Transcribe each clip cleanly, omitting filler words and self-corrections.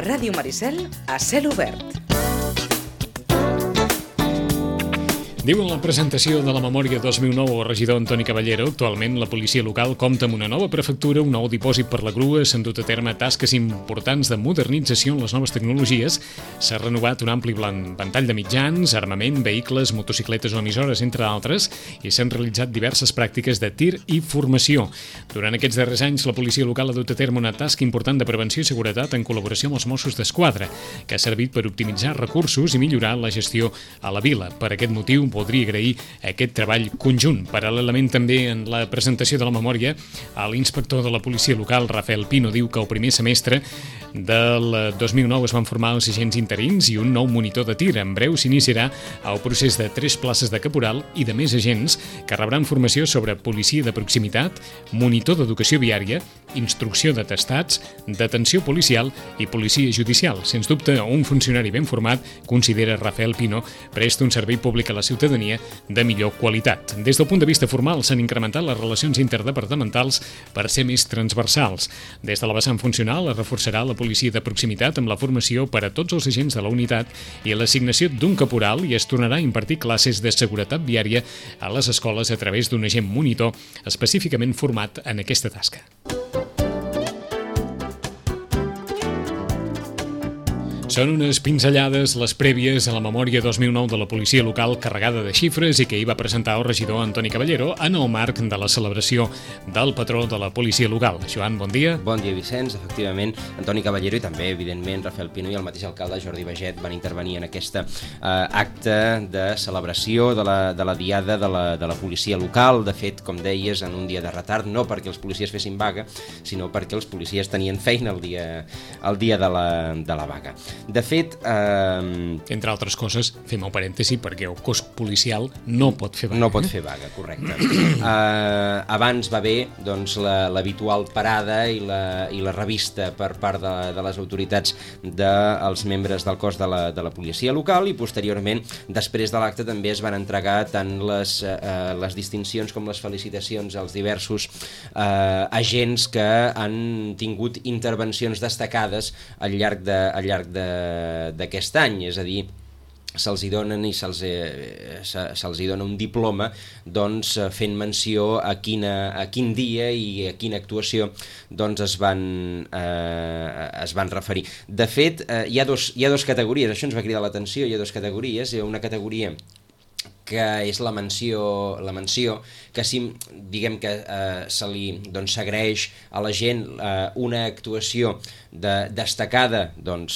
Ràdio Maricel a cel obert. Diu en la presentació de la memòria 2009 el regidor Antoni Caballero, actualment la policia local compta amb una nova prefectura, un nou dipòsit per la grua, s'han dut a terme tasques importants de modernització en les noves tecnologies, s'ha renovat un ampli ventall de mitjans, armament, vehicles, motocicletes o emissores, entre d'altres, i s'han realitzat diverses pràctiques de tir i formació. Durant aquests darrers anys, la policia local ha dut a terme una tasca important de prevenció i seguretat en col·laboració amb els Mossos d'Esquadra, que ha servit per optimitzar recursos i millorar la gestió a la vila. Per aquest motiu, voldria agrair aquest treball conjunt. Paral·lelament també en la presentació de la memòria, l'inspector de la policia local, Rafael Pino, diu que el primer semestre del 2009 es van formar els agents interins i un nou monitor de tir. En breu s'iniciarà el procés de 3 places de caporal i de més agents que rebran formació sobre policia de proximitat, monitor d'educació viària, instrucció d'atestats, detenció policial i policia judicial. Sens dubte, un funcionari ben format, considera Rafael Pino, presta un servei públic a la ciutadania de millor qualitat. Des del punt de vista formal, s'han incrementat les relacions interdepartamentals per ser més transversals. Des de la vessant funcional es reforçarà la policia de proximitat amb la formació per a tots els agents de la unitat i l'assignació d'un caporal, i es tornarà a impartir classes de seguretat viària a les escoles a través d'un agent monitor específicament format en aquesta tasca. Són unes pinzellades les prèvies a la memòria 2009 de la policia local carregada de xifres i que hi va presentar el regidor Antoni Caballero en el marc de la celebració del patró de la policia local. Joan, bon dia. Bon dia, Vicenç. Efectivament, Antoni Caballero i també, evidentment, Rafael Pino i el mateix alcalde Jordi Baget van intervenir en aquest acte de celebració de la diada de la policia local. De fet, com deies, en un dia de retard, no perquè els policies fessin vaga, sinó perquè els policies tenien feina el dia de la vaga. De fet... Entre altres coses, fem el parèntesi perquè el cos policial no pot fer vaga. No pot fer vaga, correcte. Abans va haver l'habitual parada i la revista per part de les autoritats dels membres del cos de la policia local, i posteriorment, després de l'acte, també es van entregar tant les distincions com les felicitacions als diversos agents que han tingut intervencions destacades al llarg d'aquest any, és a dir, se'ls hi donen i se'ls hi dona un diploma fent menció a quin dia i a quina actuació es van referir. De fet, hi ha dos categories, això ens va cridar l'atenció, hi ha dues categories, hi ha una categoria que és la menció, que si diguem que se li s'agraeix a la gent una actuació destacada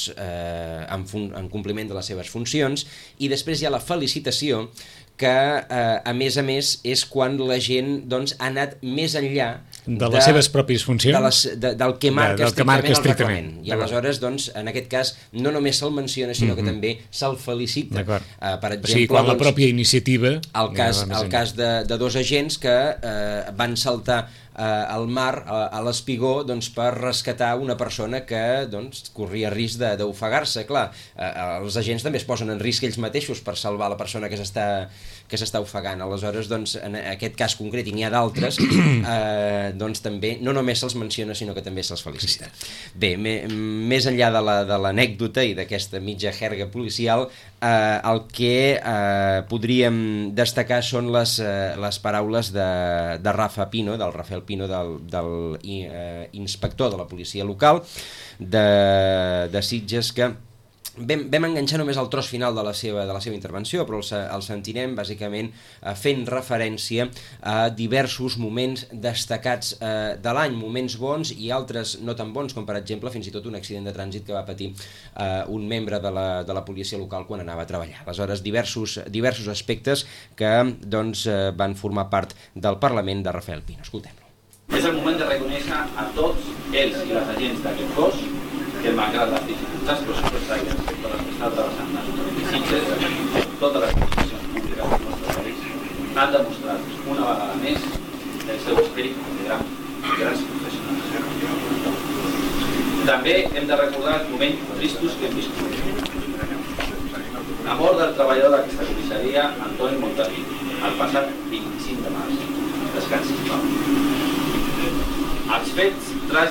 en compliment de les seves funcions, i després hi ha la felicitació, que a més és quan la gent ha anat més enllà de les seves pròpies funcions, del que marca estrictament el reglament. I aleshores, en aquest cas, no només se'l menciona, sinó que també se'l felicita. Per exemple, o sigui, quan la pròpia iniciativa... El cas de dos agents que van saltar al mar, a l'espigó, per rescatar una persona que corria risc d'ofegar-se. Clar, els agents també es posen en risc ells mateixos per salvar la persona que s'està ofegant. Aleshores, en aquest cas concret, i n'hi ha d'altres, també no només se'ls menciona, sinó que també se'ls felicita. Bé, més enllà de l'anècdota i d'aquesta mitja jerga policial, el que podríem destacar són les paraules de Rafa Pino, del Rafael Pino, del inspector de la policia local de Sitges, que vam enganxar només el tros final de la seva intervenció, però el sentirem bàsicament fent referència a diversos moments destacats de l'any, moments bons i altres no tan bons, com per exemple fins i tot un accident de trànsit que va patir un membre de la policia local quan anava a treballar. Aleshores, diversos aspectes que van formar part del Parlament de Rafael Pino. Escoltem-lo. És el moment de reconèixer a tots ells i les agents d'aquest cos que, malgrat les dificultats pressupostàries per les que està travessant l'Ajuntament de Sitges, totes les institucions públiques del nostre país han demostrat una vegada més el seu esperit de grans professionals. També hem de recordar els moments tristos que hem viscut. La mort del treballador d'aquesta comissaria, Antoni Montaví, el passat 25 de març. Descansi, pau. Els fets tràgics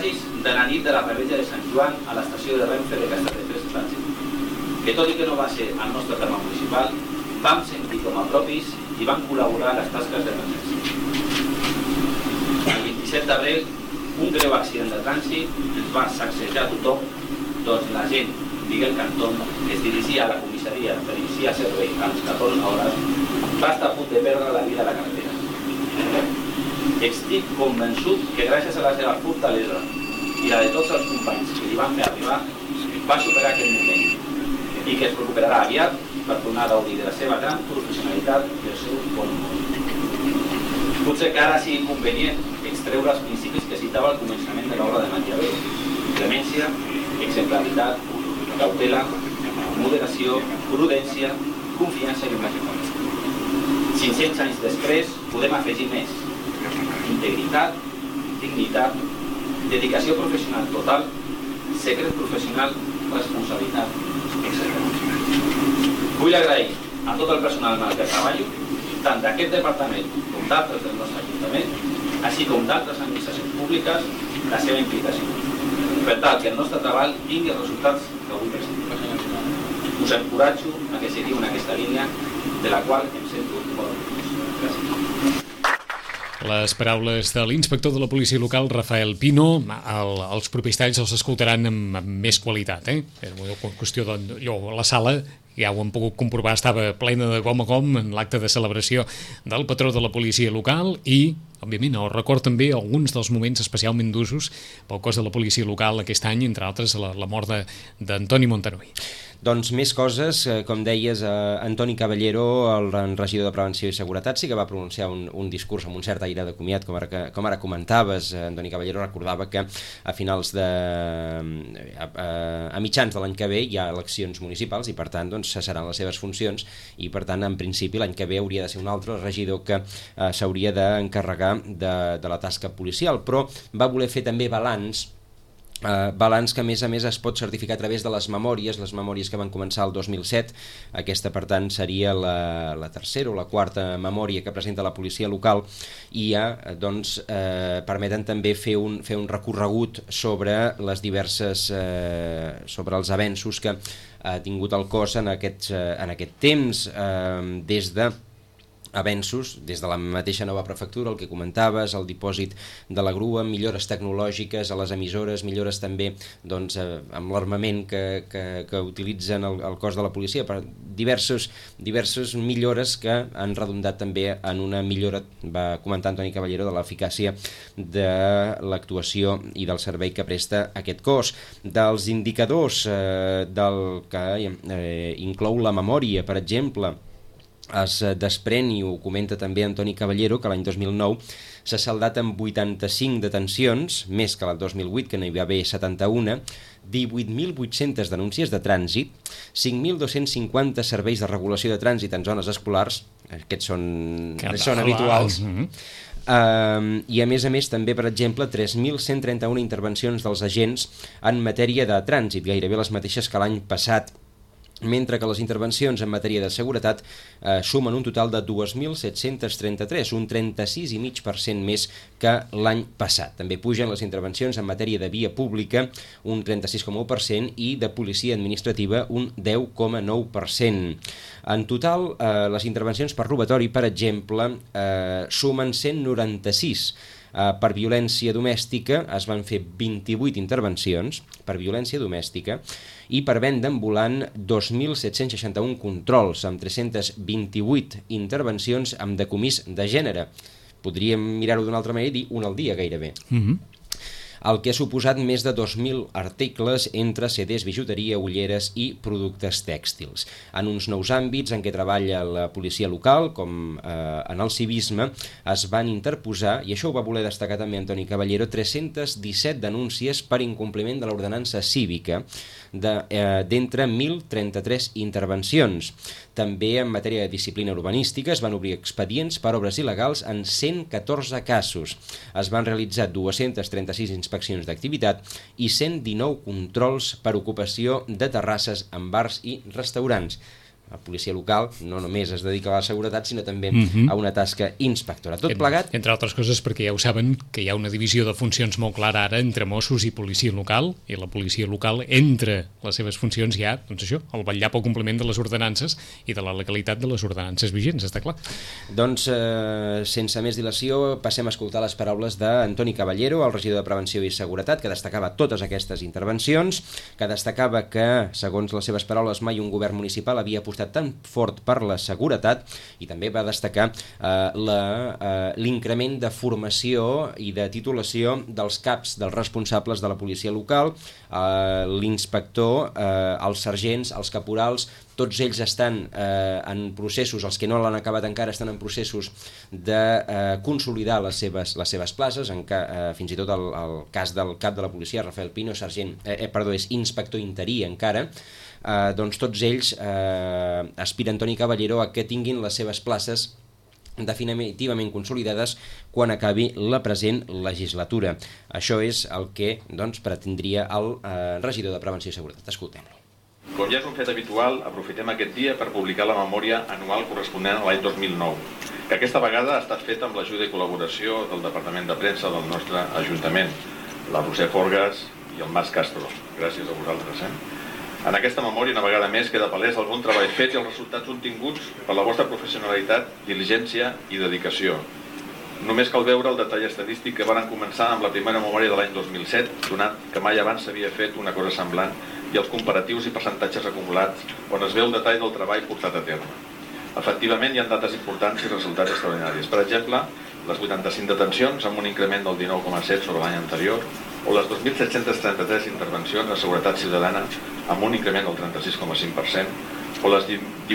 de la nit de la revetlla de Sant Joan a l'estació de Renfe de Castelldefels Trànsit, que tot i que no va ser al nostre terme municipal, vam sentir com a propis i vam col·laborar a les tasques d'emergència. El 27 d'abril, un greu accident de trànsit ens va sacsejar tothom, doncs la gent, Miguel Cantón, que es dirigia a la comissaria per iniciar servei a les 14 hores, va estar a punt de perdre la vida a la carretera. Estic convençut que gràcies a la seva fortalesa i la de tots els companys que li van fer arribar, va superar aquest moment i que es recuperarà aviat per tornar a gaudir de la seva gran professionalitat i el seu bon humor. Potser que ara sigui convenient extreure els principis que citava al començament de l'obra de Maquiavel: clemència, exemplaritat, cautela, moderació, prudència, confiança i humanitat. 500 anys després podem afegir més: integritat, dignitat, dedicació professional total, secret professional, responsabilitat, etc. Vull agrair a tot el personal amb el que treballo, tant d'aquest departament com d'altres del nostre ajuntament, així com d'altres administracions públiques, la seva implicació, per tal que el nostre treball tingui els resultats que avui presentem. Us encoratjo a que seguiu en aquesta línia, de la qual em sento molt orgullós. Gràcies. Les paraules de l'inspector de la policia local, Rafael Pino. Els propers talls els escoltaran amb més qualitat. Era una qüestió la sala, ja ho hem pogut comprovar, estava plena de gom a gom en l'acte de celebració del patró de la policia local i, òbviament, el record també alguns dels moments especialment d'usos pel cos de la policia local aquest any, entre altres la mort d'Antoni Montanui. Doncs més coses, com deies, Antoni Caballero, el regidor de Prevenció i Seguretat, sí que va pronunciar un discurs amb un cert aire de comiat, com ara comentaves. Antoni Caballero recordava que a mitjans de l'any que ve hi ha eleccions municipals i per tant doncs, cessaran les seves funcions i per tant en principi l'any que ve hauria de ser un altre regidor que s'hauria d'encarregar de la tasca policial, però va voler fer també balanç que a més es pot certificar a través de les memòries que van començar el 2007. Aquesta per tant seria la tercera o la quarta memòria que presenta la policia local i ja doncs permeten també fer un recorregut sobre les diverses sobre els avenços que ha tingut el cos en aquest temps, des de avenços, des de la mateixa nova prefectura, el que comentaves, el dipòsit de la grua, millores tecnològiques a les emissores, millores també doncs, amb l'armament que utilitzen el cos de la policia, per diverses millores que han redundat també en una millora, va comentar Antoni Caballero, de l'eficàcia de l'actuació i del servei que presta aquest cos. Dels indicadors del que inclou la memòria, per exemple, es desprèn, i ho comenta també Antoni Caballero, que l'any 2009 s'ha saldat amb 85 detencions, més que l'any 2008, que n'hi va haver 71, 18.800 denúncies de trànsit, 5.250 serveis de regulació de trànsit en zones escolars, aquests són habituals, i a més també, per exemple, 3.131 intervencions dels agents en matèria de trànsit, gairebé les mateixes que l'any passat, mentre que les intervencions en matèria de seguretat sumen un total de 2.733, un 36,5% més que l'any passat. També pugen les intervencions en matèria de via pública, un 36,1%, i de policia administrativa, un 10,9%. En total, les intervencions per robatori, per exemple, sumen 196. Per violència domèstica es van fer 28 intervencions per violència domèstica i per venda ambulant 2.761 controls amb 328 intervencions amb decomís de gènere. Podríem mirar-ho d'una altra manera i dir un al dia gairebé. El que ha suposat més de 2.000 articles entre CDs, bijuteria, ulleres i productes tèxtils. En uns nous àmbits en què treballa la policia local, com en el civisme, es van interposar, i això ho va voler destacar també Antoni Caballero, 317 denúncies per incompliment de l'ordenança cívica d'entre 1.033 intervencions. També en matèria de disciplina urbanística es van obrir expedients per obres il·legals en 114 casos. Es van realitzar 236 inspeccions d'activitat i 119 controls per ocupació de terrasses en bars i restaurants. la policia local no només es dedica a la seguretat, sinó també a una tasca inspectora. Tot plegat... Entre altres coses perquè ja ho saben, que hi ha una divisió de funcions molt clara ara entre Mossos i policia local, i la policia local, entre les seves funcions, hi ha, doncs això, el vetllar pel compliment de les ordenances i de la legalitat de les ordenances vigents, està clar. Doncs, sense més dilació, passem a escoltar les paraules d'Antoni Caballero, el regidor de Prevenció i Seguretat, que destacava totes aquestes intervencions, que destacava que, segons les seves paraules, mai un govern municipal havia apostat tan fort per la seguretat, i també va destacar l'increment de formació i de titulació dels caps, dels responsables de la policia local, l'inspector, els sergents, els caporals. Tots ells estan en processos, els que no l'han acabat encara estan en processos de consolidar les seves places, fins i tot el cas del cap de la policia, Rafael Pino, és inspector interí encara. Doncs tots ells aspira Antoni Caballero a que tinguin les seves places definitivament consolidades quan acabi la present legislatura. Això és el que pretendria el regidor de Prevenció i Seguretat. Escoltem-lo. Com ja és un fet habitual, aprofitem aquest dia per publicar la memòria anual corresponent a l'any 2009, que aquesta vegada ha estat feta amb l'ajuda i col·laboració del Departament de Premsa del nostre Ajuntament, la Roser Forgas i el Mas Castro. Gràcies a vosaltres. En aquesta memòria, una vegada més, queda palès el bon treball fet i els resultats obtinguts per la vostra professionalitat, diligència i dedicació. Només cal veure el detall estadístic que varen començar amb la primera memòria de l'any 2007, donat que mai abans s'havia fet una cosa semblant, i els comparatius i percentatges acumulats, on es veu el detall del treball portat a terme. Efectivament, hi ha dades importants i resultats extraordinaris. Per exemple, les 85 detencions amb un increment del 19,7 sobre l'any anterior, o les 2.733 intervencions de seguretat ciutadana amb un increment del 36,5%, o les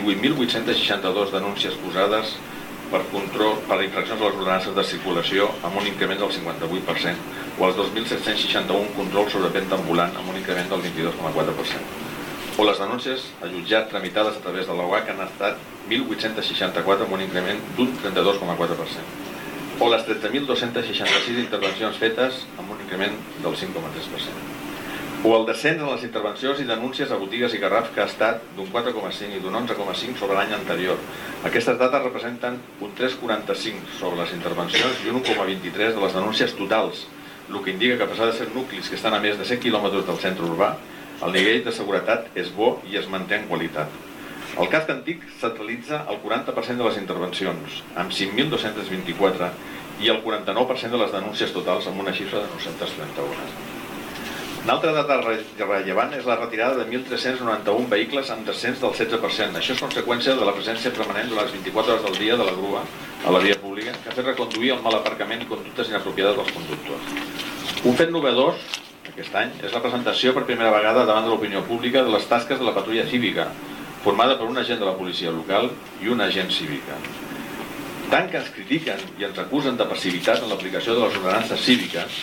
18.862 denúncies posades per infraccions a les ordenances de circulació amb un increment del 58%, o els 2.761 controls sobre venda ambulant amb un increment del 22,4%. O les denúncies a jutjat tramitades a través de la UAC han estat 1.864 amb un increment d'un 32,4%. O les 13.266 intervencions fetes amb un increment del 5,3%. O el descens en les intervencions i denúncies a botigues i garrafs que ha estat d'un 4,5 i d'un 11,5 sobre l'any anterior. Aquestes dates representen un 3,45 sobre les intervencions i un 1,23 de les denúncies totals, el que indica que a pesar de ser nuclis que estan a més de 100 quilòmetres del centre urbà, el nivell de seguretat és bo i es manté en qualitat. El casc antic centralitza el 40% de les intervencions, amb 5.224, i el 49% de les denúncies totals, amb una xifra de 931. Una altra data rellevant és la retirada de 1.391 vehicles amb descens del 16%. Això és conseqüència de la presència permanent durant les 24 hores del dia de la grua a la via pública, que ha fet reconduir el mal aparcament i conductes inapropiades dels conductors. Un fet novedós aquest any és la presentació per primera vegada davant de l'opinió pública de les tasques de la patrulla cívica, formada per un agent de la policia local i una agent cívica. Tant que ens critiquen i ens acusen de passivitat en l'aplicació de les ordenances cíviques,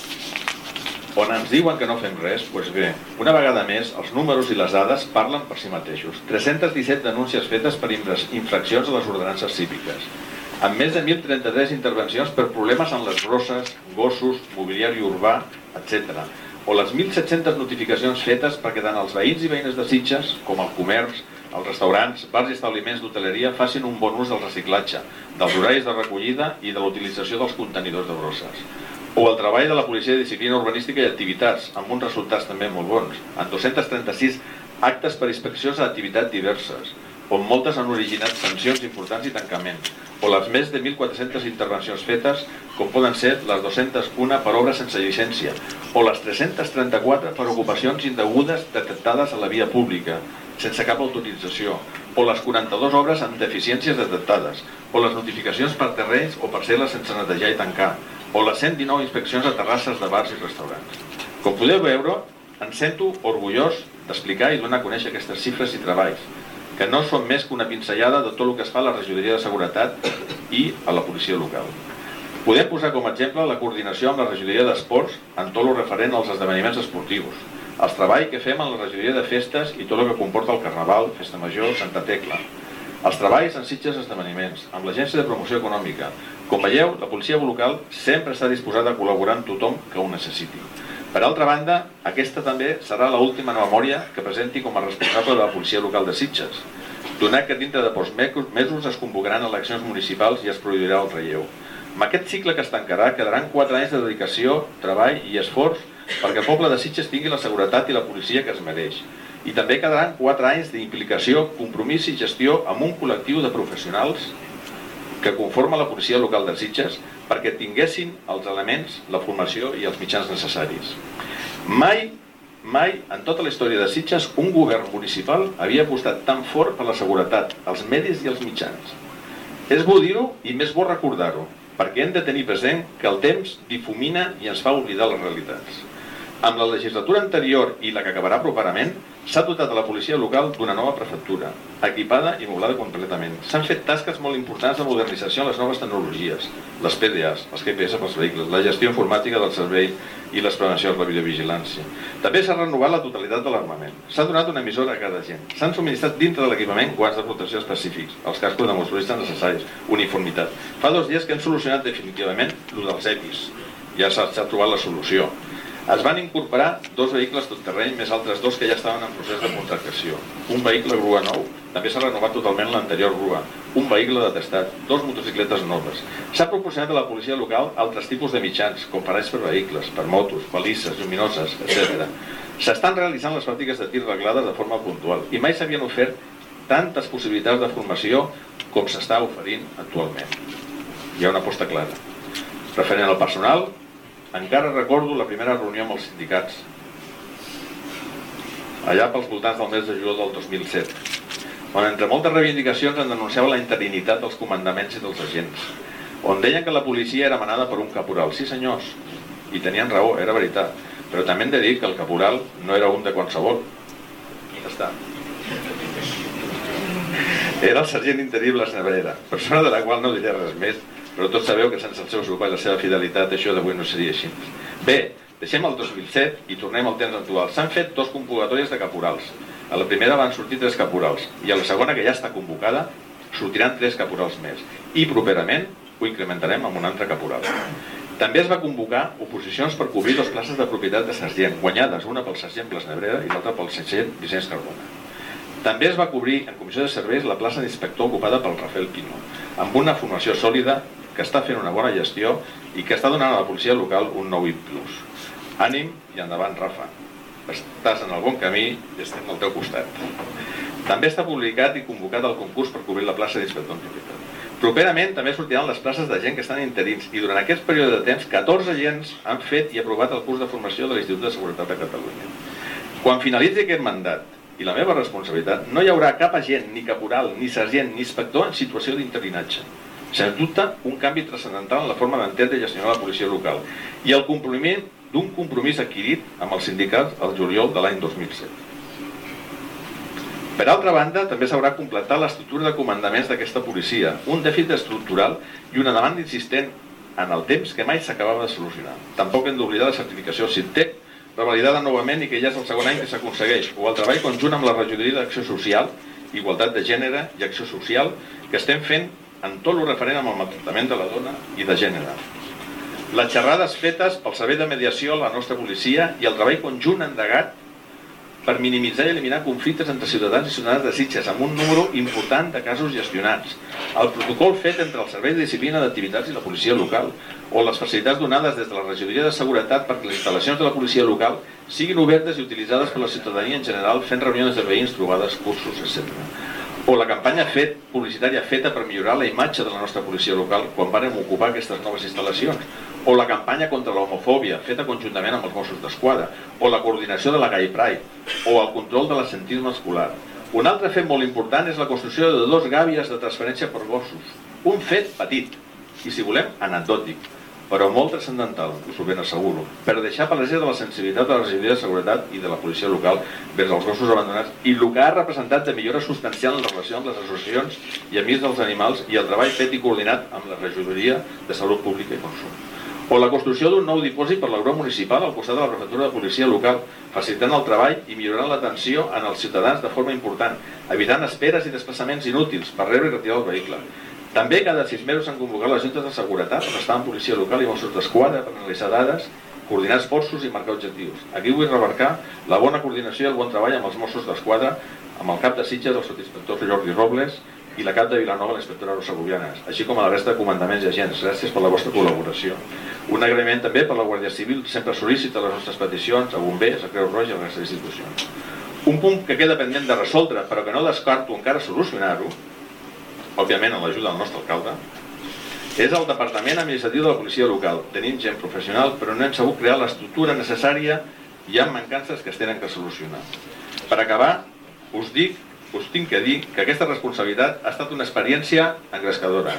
on ens diuen que no fem res, doncs bé, una vegada més, els números i les dades parlen per si mateixos. 317 denúncies fetes per infraccions a les ordenances cíviques, amb més de 1.033 intervencions per problemes en les brosses, gossos, mobiliari urbà, etc. O les 1.700 notificacions fetes perquè tant els veïns i veïnes de Sitges, com el comerç, els restaurants, bars i establiments d'hoteleria facin un bon ús del reciclatge, dels horaris de recollida i de la utilització dels contenidors de brosses. O el treball de la policia de disciplina urbanística i activitats, amb uns resultats també molt bons, amb 236 actes per inspeccions a activitats diverses, on moltes han originat sancions importants i tancaments, o les més de 1.400 intervencions fetes, com poden ser les 201 per obres sense llicència, o les 334 per ocupacions indegudes detectades a la via pública, sense cap autorització, o les 42 obres amb deficiències detectades, o les notificacions per terrenys o parcel·les sense netejar i tancar, o les 119 inspeccions a terrasses de bars i restaurants. Com podeu veure, em sento orgullós d'explicar i donar a conèixer aquestes xifres i treballs, que no són més que una pinzellada de tot el que es fa a la regidoria de seguretat i a la policia local. Podem posar com a exemple la coordinació amb la regidoria d'esports en tot el referent als esdeveniments esportius, el treball que fem en la regidoria de festes i tot el que comporta el Carnaval, Festa Major, Santa Tecla, els treballs en Sitges esdeveniments, amb l'Agència de Promoció Econòmica. Com veieu, la policia local sempre està disposada a col·laborar amb tothom que ho necessiti. Per altra banda, aquesta també serà l'última memòria que presenti com a responsable de la policia local de Sitges. donat que dintre de pocs mesos es convocaran eleccions municipals i es prohibirà el relleu. Amb aquest cicle que es tancarà quedaran 4 anys de dedicació, treball i esforç perquè el poble de Sitges tingui la seguretat i la policia que es mereix. I també quedaran 4 anys d'implicació, compromís i gestió amb un col·lectiu de professionals que conforma la policia local de Sitges perquè tinguessin els elements, la formació i els mitjans necessaris. Mai en tota la història de Sitges un govern municipal havia apostat tan fort per la seguretat, els medis i els mitjans. És bo dir-ho i més bo recordar-ho, perquè hem de tenir present que el temps difumina i ens fa oblidar les realitats. Amb la legislatura anterior i la que acabarà properament, s'ha dotat a la policia local d'una nova prefectura, equipada i moblada completament. S'han fet tasques molt importants de modernització en les noves tecnologies, les PDAs, els GPS pels vehicles, la gestió informàtica del servei i les prevencions de la videovigilància. També s'ha renovat la totalitat de l'armament. S'ha donat una emissora a cada agent. S'han subministrat dintre de l'equipament guants de protecció específics, els cascos de motoristes necessaris, uniformitat. Fa 2 dies que hem solucionat definitivament el dels EPIs. Ja s'ha trobat la solució. Es van incorporar 2 vehicles tot terreny més altres 2 que ja estaven en procés de contractació. Un vehicle grua nou, també s'ha renovat totalment l'anterior grua. Un vehicle detestat, 2 motocicletes noves. S'ha proporcionat a la policia local altres tipus de mitjans, com parells per vehicles, per motos, balises, lluminoses, etc. S'estan realitzant les pràctiques de tir reglades de forma puntual i mai s'havien ofert tantes possibilitats de formació com s'està oferint actualment. Hi ha una aposta clara. Referent al personal, encara recordo la primera reunió amb els sindicats, allà pels voltants del mes de juliol del 2007, on entre moltes reivindicacions en denunciava la interinitat dels comandaments i dels agents, on deien que la policia era manada per un caporal. Sí senyors, i tenien raó, era veritat, però també hem de dir que el caporal no era un de qualsevol. Ja està. Era el sergent interí Blas Nebrera, persona de la qual no diré res més, però tots sabeu que sense el seu suport i la seva fidelitat això d'avui no seria així. Bé, deixem el 2007 i tornem al temps actual. S'han fet 2 convocatòries de caporals. A la primera van sortir 3 caporals i a la segona, que ja està convocada, sortiran 3 caporals més. I properament ho incrementarem amb un altre caporal. També es va convocar oposicions per cobrir 2 places de propietat de sergent, guanyades, una pel sergent Blas Nebrera i l'altra pel sergent Vicenç Cardona. També es va cobrir en comissió de serveis la plaça d'inspector ocupada pel Rafael Pino, amb una formació sòlida que està fent una bona gestió i que està donant a la policia local un nou impuls. Ànim i endavant, Rafa. Estàs en el bon camí i estem al teu costat. També està publicat i convocat el concurs per cobrir la plaça d'inspector en propietat. Properament també sortiran les places de gent que estan interins i durant aquest període de temps 14 agents han fet i aprovat el curs de formació de l'Institut de Seguretat de Catalunya. Quan finalitzi aquest mandat i la meva responsabilitat, no hi haurà cap agent, ni caporal, ni sergent, ni inspector en situació d'interinatge. Sens dubte, un canvi transcendental en la forma d'entendre i gestionar la policia local i el compliment d'un compromís adquirit amb els sindicats al juliol de l'any 2007. Per altra banda, també s'haurà completat l'estructura de comandaments d'aquesta policia, un dèficit estructural i una demanda insistent en el temps que mai s'acabava de solucionar. Tampoc hem d'oblidar la certificació CITEC, revalidada novament i que ja és el 2è any que s'aconsegueix, o el treball conjunt amb la regidoria d'Acció Social, Igualtat de Gènere i Acció Social, que estem fent en tot el referent amb el maltractament de la dona i de gènere. Les xerrades fetes pel servei de mediació a la nostra policia i el treball conjunt endegat per minimitzar i eliminar conflictes entre ciutadans i ciutadanes de Sitges amb un número important de casos gestionats, el protocol fet entre el Servei de Disciplina d'Activitats i la policia local, o les facilitats donades des de la regidoria de seguretat perquè les instal·lacions de la policia local siguin obertes i utilitzades per la ciutadania en general fent reunions de veïns, trobades, cursos, etc. O la campanya publicitària feta per millorar la imatge de la nostra policia local quan vàrem ocupar aquestes noves instal·lacions, o la campanya contra l'homofòbia feta conjuntament amb els Mossos d'Esquadra, o la coordinació de la Gay Pride, o el control de l'assentisme escolar. Un altre fet molt important és la construcció de 2 gàbies de transferència per gossos. Un fet petit, i si volem anecdòtic, però molt transcendental, us ho ben asseguro, per deixar palesa de la sensibilitat de la regidoria de seguretat i de la policia local vers els gossos abandonats i el que ha representat de millora substancial en relació amb les associacions i amics dels animals i el treball fet i coordinat amb la regidoria de salut pública i consum. O la construcció d'un nou dipòsit per la grua municipal al costat de la prefectura de policia local, facilitant el treball i millorant l'atenció en els ciutadans de forma important, evitant esperes i desplaçaments inútils per rebre i retirar el vehicle. També cada 6 mesos s'han convocat les juntes de seguretat on estaven policia local i Mossos d'Esquadra per analitzar dades, coordinar esforços i marcar objectius. Aquí vull remarcar la bona coordinació i el bon treball amb els Mossos d'Esquadra amb el cap de Sitges, el sotsinspector Jordi Robles, i la cap de Vilanova, l'inspectora Rosa Gubianes, així com a la resta de comandaments i agents. Gràcies per la vostra col·laboració. Un agraïment també per la Guàrdia Civil, sempre sol·lícita les nostres peticions, a bombers, a Creu Roja i a les institucions. Un punt que queda pendent de resoldre, però que no descarto encara solucionar-ho, òbviament amb l'ajuda del nostre alcalde, és el Departament Administratiu de la Policia Local. Tenim gent professional, però no hem sabut crear l'estructura necessària i hi ha mancances que es tenen que solucionar. Per acabar, us tinc que dir que aquesta responsabilitat ha estat una experiència engrescadora.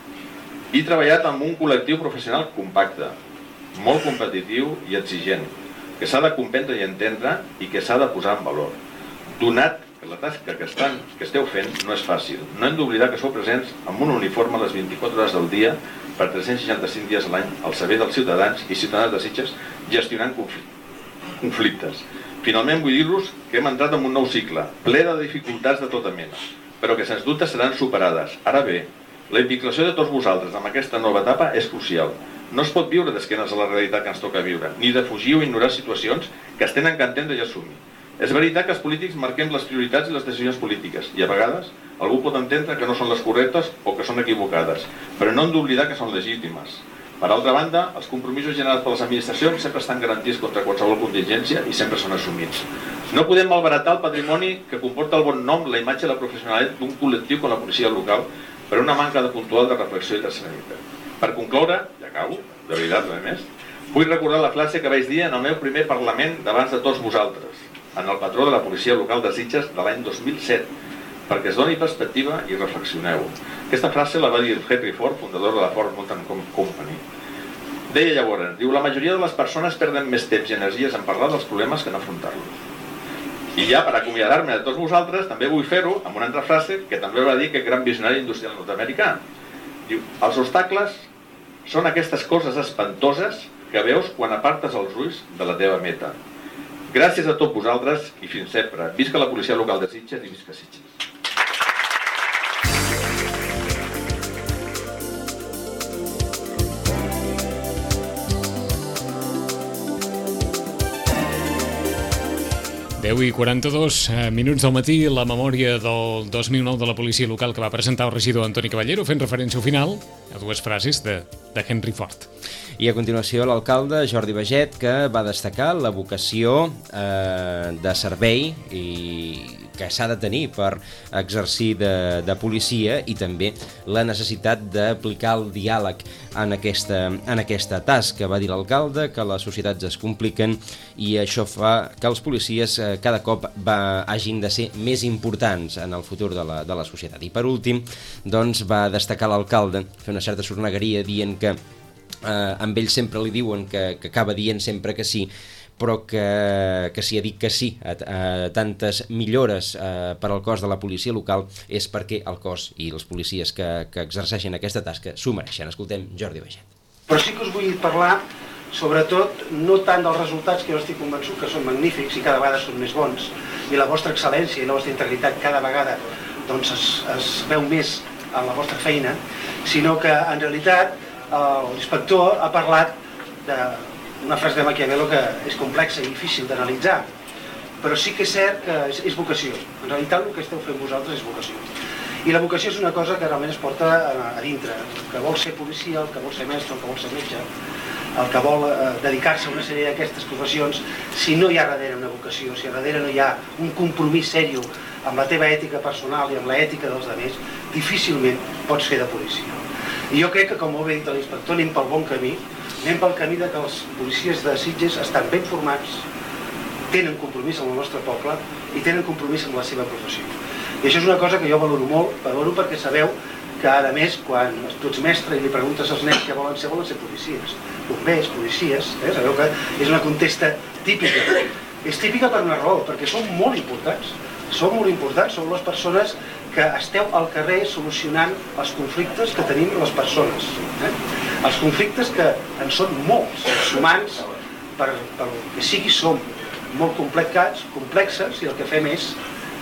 He treballat amb un col·lectiu professional compacte, molt competitiu i exigent, que s'ha de comprendre i entendre i que s'ha de posar en valor. Donat que la tasca que esteu fent no és fàcil. No hem d'oblidar que sou presents amb un uniforme a les 24 hores del dia per 365 dies a l'any al servei dels ciutadans i ciutadanes de Sitges gestionant conflictes. Finalment vull dir-vos que hem entrat en un nou cicle, ple de dificultats de tota mena, però que sens dubte seran superades. Ara bé, la implicació de tots vosaltres en aquesta nova etapa és crucial. No es pot viure d'esquenes a la realitat que ens toca viure, ni defugir o ignorar situacions que es tenen que entendre i assumir. És veritat que els polítics marquem les prioritats i les decisions polítiques, i a vegades algú pot entendre que no són les correctes o que són equivocades, però no hem d'oblidar que són legítimes. Per altra banda, els compromisos generats per les administracions sempre estan garantits contra qualsevol contingència i sempre són assumits. No podem malbaratar el patrimoni que comporta el bon nom, la imatge i la professionalitat d'un col·lectiu com la policia local per una manca de puntual de reflexió i de serenitat. Per concloure, i acabo, de veritat, a més, vull recordar la frase que vaig dir en el meu primer Parlament davant de tots vosaltres, en el patró de la policia local de Sitges de l'any 2007, perquè es doni perspectiva i reflexioneu. Aquesta frase la va dir Henry Ford, fundador de la Ford Motor Company. Deia llavors, diu, la majoria de les persones perden més temps i energies en parlar dels problemes que en afrontar-los. I ja, per acomiadar-me de tots vosaltres, també vull fer-ho amb una altra frase que també va dir aquest gran visionari industrial nord-americà. Diu, els obstacles són aquestes coses espantoses que veus quan apartes els ulls de la teva meta. Gràcies a tots vosaltres i fins sempre. Visca la policia local de Sitges i visca Sitges. 10:42 minuts del matí, la memòria del 2009 de la policia local que va presentar el regidor Antoni Caballero, fent referència al final a dues frases de Henry Ford. I a continuació l'alcalde Jordi Baget, que va destacar la vocació de servei que s'ha de tenir per exercir de policia i també la necessitat d'aplicar el diàleg en aquesta tasca. Va dir l'alcalde que les societats es compliquen i això fa que els policies cada cop hagin de ser més importants en el futur de la societat. I per últim, doncs, va destacar l'alcalde, fer una certa sornegueria dient que amb ell sempre li diuen que acaba dient sempre que sí, però que si ha dit que sí a tantes millores per al cos de la policia local és perquè el cos i els policies que exerceixen aquesta tasca s'ho mereixen. Escoltem Jordi Baget. Però sí que us vull parlar, sobretot, no tant dels resultats, que jo estic convençut que són magnífics i cada vegada són més bons, i la vostra excel·lència i la vostra integritat cada vegada doncs, es veu més en la vostra feina, sinó que en realitat l'inspector ha parlat d'una frase de Maquiavelo que és complexa i difícil d'analitzar, però sí que és cert que és vocació. En realitat el que esteu fent vosaltres és vocació. I la vocació és una cosa que realment es porta a dintre. El que vol ser policia, el que vol ser mestre, el que vol ser metge, el que vol dedicar-se a una sèrie d'aquestes professions, si no hi ha darrere una vocació, si darrere no hi ha un compromís sèrio amb la teva ètica personal i amb l'ètica dels altres, difícilment pots fer de policia. I jo crec que, com ho ha dit l'inspector, anem pel bon camí, anem pel camí que els policies de Sitges estan ben formats, tenen compromís amb el nostre poble i tenen compromís amb la seva professió. I això és una cosa que jo valoro molt, valoro perquè sabeu que ara més, quan tu ets mestre i li preguntes als nens què volen ser policies, bombers, policies, sabeu que és una contesta típica. És típica per una raó, perquè són molt importants. Són molt importants, són les persones que esteu al carrer solucionant els conflictes que tenim les persones. Els conflictes que en són molts, els humans, per que sigui, som molt complexes i el que fem és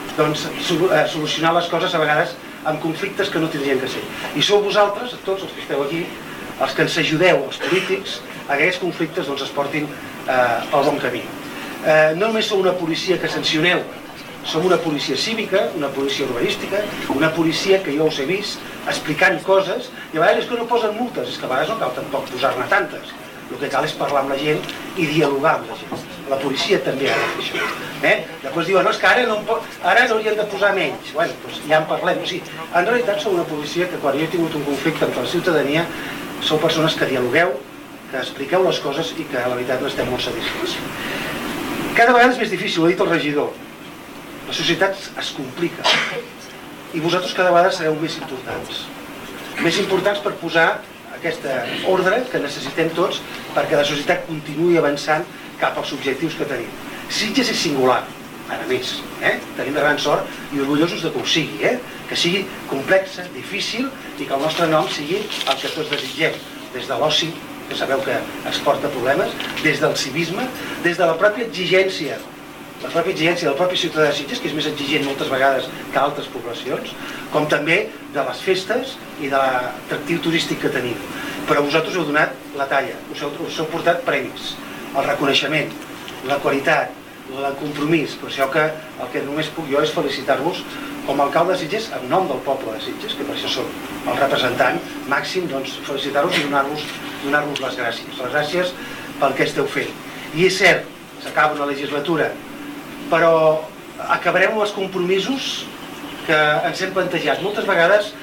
solucionar les coses a vegades amb conflictes que no tindrien que ser. I sou vosaltres, tots els que esteu aquí, els que ens ajudeu, els polítics, a que aquests conflictes es portin pel bon camí. No només sou una policia que sancioneu som una policia cívica, una policia urbanística, una policia que jo us he vist explicant coses, i a vegades és que no posen multes, és que a vegades no cal tampoc posar-ne tantes. El que cal és parlar amb la gent i dialogar amb la gent. La policia també ha de fer això. Després diuen, no, és que ara n'haurien de posar menys. Bueno, doncs ja en parlem. O sigui, en realitat sou una policia que quan jo he tingut un conflicte amb la ciutadania sou persones que dialogueu, que expliqueu les coses i que la veritat n'estem molt satisfets. Cada vegada és més difícil, ho ha dit el regidor. La societat es complica i vosaltres cada vegada sereu més importants. Més importants per posar aquesta ordre que necessitem tots perquè la societat continuï avançant cap als objectius que tenim. Sitges és singular, ara més. Tenim de gran sort i orgullosos de que ho sigui, que sigui complexa, difícil i que el nostre nom sigui el que tots desitgem, des de l'oci, que sabeu que exporta problemes, des del civisme, des de la pròpia exigència del propi ciutadà de Sitges, que és més exigent moltes vegades que altres poblacions, com també de les festes i de l'atractiu turístic que tenim. Però vosaltres heu donat la talla, us heu portat premis, el reconeixement, la qualitat, el compromís. Per això que el que només puc jo és felicitar-vos com a alcalde de Sitges en nom del poble de Sitges, que per això soc el representant màxim, doncs felicitar-vos i donar-vos les gràcies. Les gràcies pel que esteu fent. I és cert, s'acaba una legislatura, però acabarem amb els compromisos que ens hem plantejat. Moltes vegades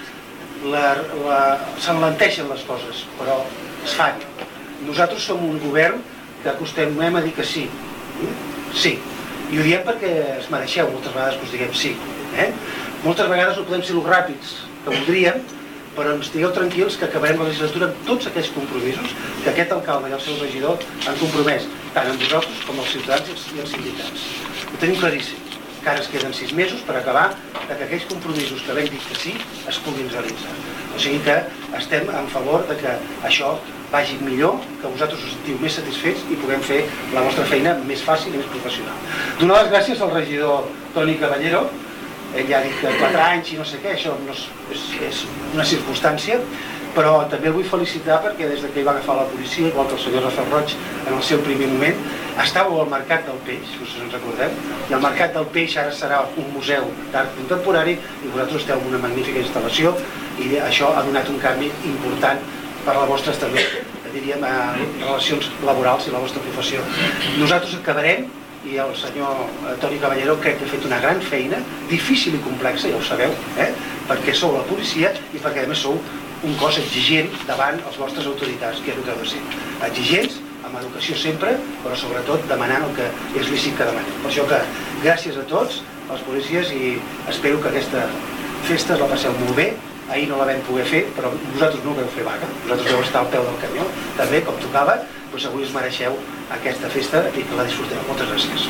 s'enlenteixen les coses, però es fan. Nosaltres som un govern que acostumem a dir que sí. Sí. I ho diem perquè es mereixeu moltes vegades que us diguem sí. Moltes vegades no podem ser lo ràpids que voldríem, però ens digueu tranquils que acabarem la legislatura amb tots aquells compromisos que aquest alcalde i el seu regidor han compromès, tant amb vosaltres com els ciutadans i els sindicats. Ho tenim claríssim, que ara es queden 6 mesos per acabar que aquells compromisos que vam dir que sí es puguin realitzar. O sigui que estem en favor de que això vagi millor, que vosaltres us sentiu més satisfets i puguem fer la vostra feina més fàcil i més professional. Donar les gràcies al regidor Toni Caballero. Ell ja ha dit que 4 anys i no sé què, això no és una circumstància, però també el vull felicitar perquè des que ell va agafar la policia, igual que el senyor Rafael Roig en el seu primer moment, estàveu al Mercat del Peix, no sé si ens recordem, i el Mercat del Peix ara serà un museu d'art contemporani i vosaltres esteu en una magnífica instal·lació i això ha donat un canvi important per a les vostres també, diríem, relacions laborals i la vostra professió. Nosaltres acabarem i el senyor Toni Caballero crec que ha fet una gran feina, difícil i complexa, ja ho sabeu, perquè sou la policia i perquè a més sou un cos exigent davant les vostres autoritats, que és el que heu de ser. Exigents, amb educació sempre, però sobretot demanant el que és lícit que demanem. Per això que gràcies a tots, als policies, i espero que aquesta festa la passeu molt bé. Ahir no la vam poder fer, però vosaltres no vau fer vaga, vosaltres vau estar al peu del camió, també, com tocava, doncs avui us mereixeu aquesta festa i que la disfruteu. Moltes gràcies.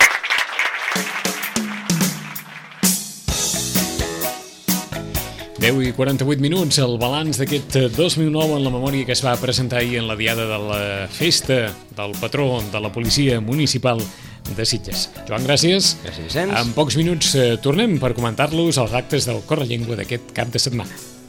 Deu i 48 minuts, el balanç d'aquest 2009 en la memòria que es va presentar ahir en la diada de la festa del patró de la policia municipal de Sitges. Joan, gràcies. Gràcies, Vicenç. En pocs minuts tornem per comentar-los els actes del Correllengua d'aquest cap de setmana.